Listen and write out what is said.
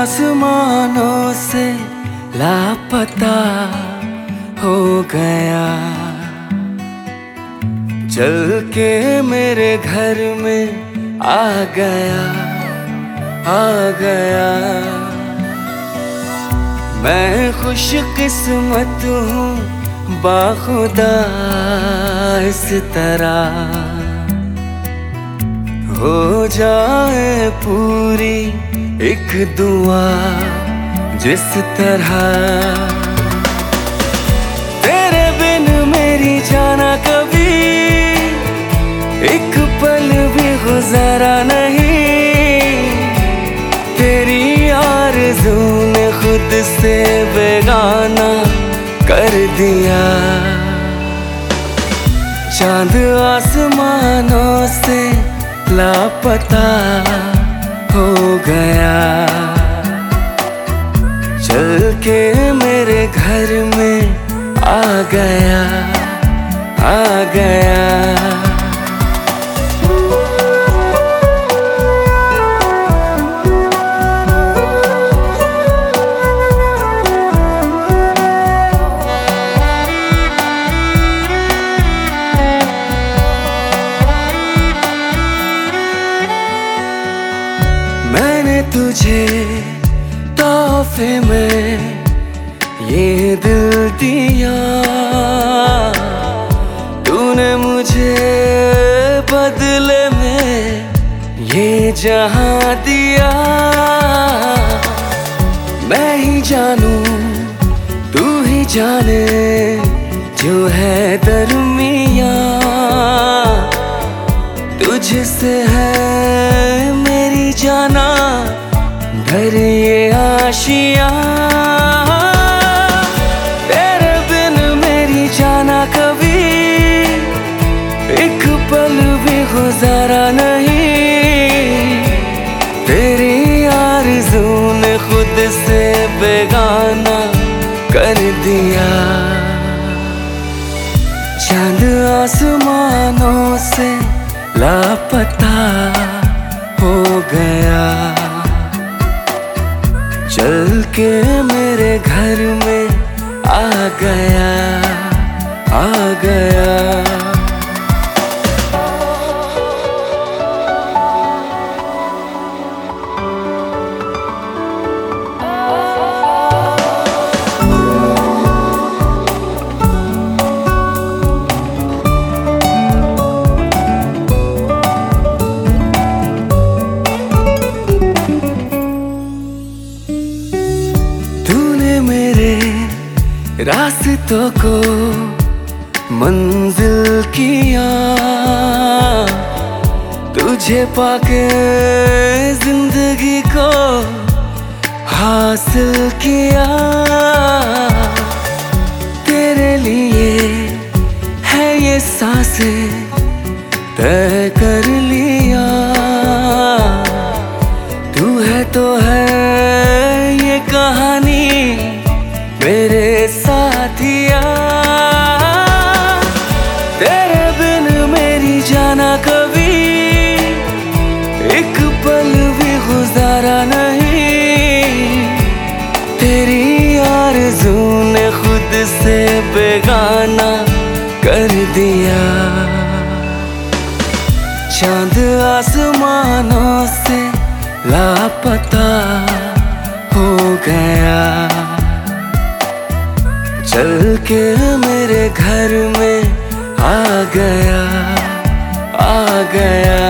आसमानों से लापता हो गया, चल के मेरे घर में आ गया, आ गया। मैं खुश किस्मत हूँ बाखुदा इस तरह हो जाए पूरी एक दुआ जिस तरह। तेरे बिन मेरी जाना कभी एक पल भी गुजारा नहीं, तेरी आरज़ू ने खुद से बेगाना कर दिया। चांद आसमानों से लापता हो गया, चल के मेरे घर में आ गया, आ गया। मैंने तुझे तोहफे में ये दिल दिया, तूने मुझे बदले में ये जहां दिया। मैं ही जानूं तू ही जाने जो है दरमिया, तुझसे है मेरी जाना भर ये आशिया। तेरे बिन मेरी जाना कभी एक पल भी गुजारा नहीं, तेरी आरज़ू ने खुद से बेगाना कर दिया। चांद आसमानों से लापता हो गया, चल के मेरे घर में आ गया, आ गया। रास्तों को मंजिल किया, तुझे पाके जिंदगी को हासिल किया। तेरे लिए है ये सांसें तय कर लिया, तू है तो है ये कहानी मेरे साथिया। तेरे बिन मेरी जाना कभी एक पल भी गुजारा नहीं, तेरी आरज़ू ने खुद से बेगाना कर दिया। चांद आसमानों से लापता हो गया, चल के मेरे घर में आ गया, आ गया।